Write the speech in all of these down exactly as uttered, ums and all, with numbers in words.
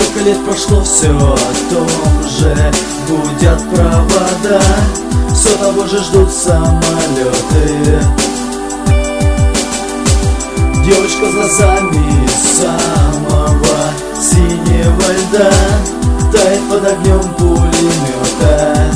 Сколько лет прошло, все о том же гудят провода, все того же ждут самолеты. Девочка с глазами самого синего льда тает под огнем пулемета.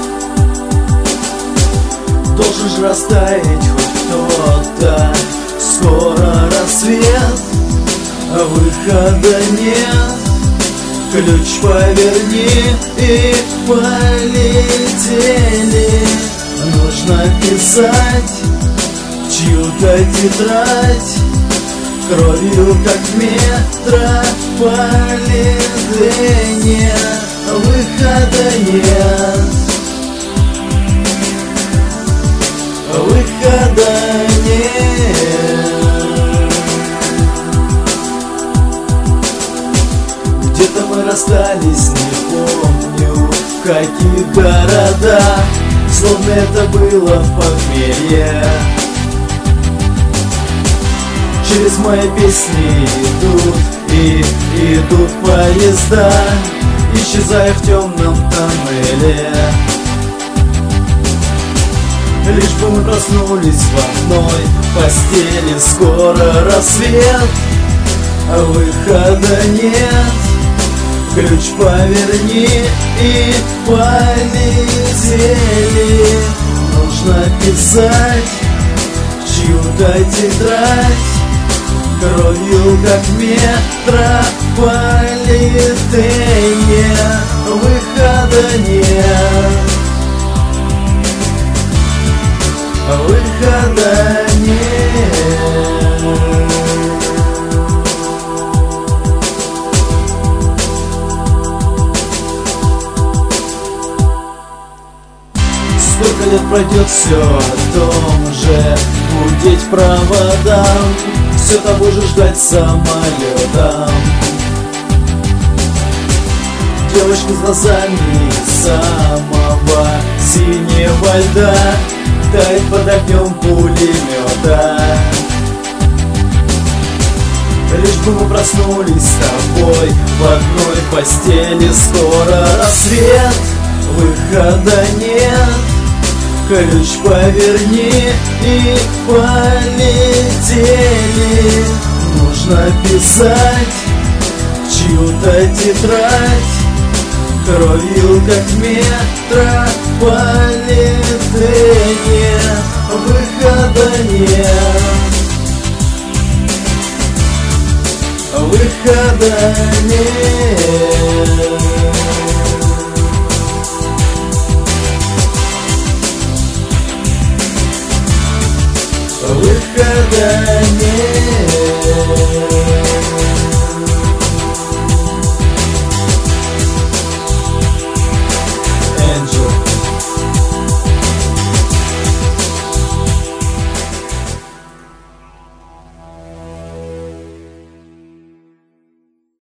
Должен же растаять хоть кто-то, скоро рассвет, а выхода нет. Ключ поверни и полетели. Нужно писать в чью-то тетрадь, кровью как метрополитене. Выхода нет, выхода нет. Где-то мы расстались, не помню в каких городах, словно это было в похмелье. Через мои песни идут и идут поезда, исчезая в темном тоннеле. Лишь бы мы проснулись в одной постели, скоро рассвет, а выхода нет. Ключ поверни и полетели. Нужно писать в чью-то тетрадь, кровью как метрополитене. Выхода нет, выхода нет. Сколько лет пройдет, все о том же гудеть проводам, все того же ждать самолетом. Девочка с глазами самого синего льда тает под огнем пулемета. Лишь бы мы проснулись с тобой в одной постели, скоро рассвет, выхода нет. Ключ поверни и полетели. Нужно писать в чью-то тетрадь, кровью как метрополитене. Выхода нет, выхода нет. Выхода нет.